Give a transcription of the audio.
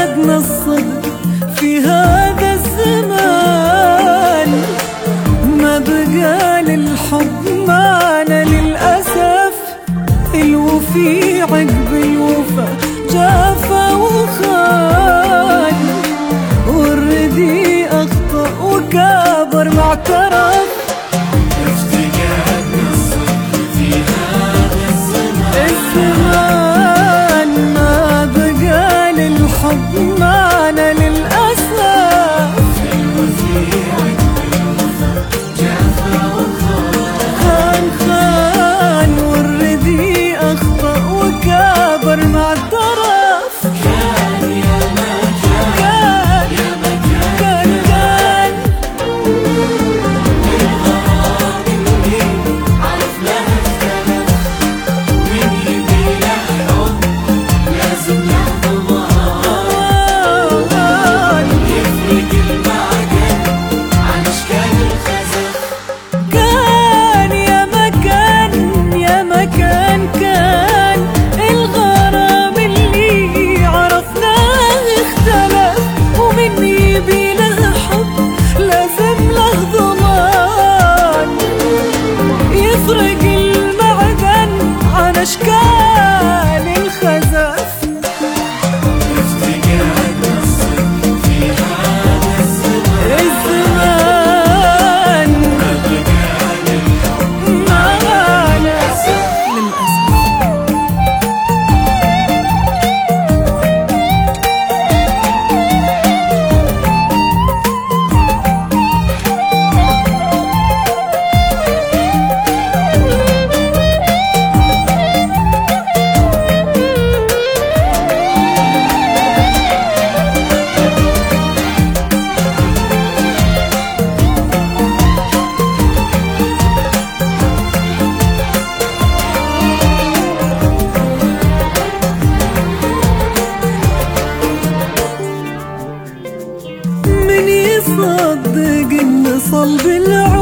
جادنا الصدق في هذا الزمان، ما بقى للحب معنا للأسف، الوفي عقب الوفا جافا وخان، والردي أخطأ وكابر ما اعترف. افتقدنا الصدق في هذا الزمان، ما بقى للحب معنا للأسف، الوفي عقب الوفا جافا وخان، خان والردي أخطأ وكابر ما اعترف. كان يا ما كان يا ما كان الغرام اللي عرف لها اختلف، ومن يبي له حب لازم له ضمان، يفرق المعدن عن اشكال الخزف. كان يا مكان يا مكان كان الغرام اللي عرفناه اختلف، ومن يبي له حب لازم له ضمان، يفرق المعدن عن اشكال الخزف. افتقدنا الصدق في هذا الزمان، ما بقى للحب معنا للأسف. من يصدق ان صلب العمر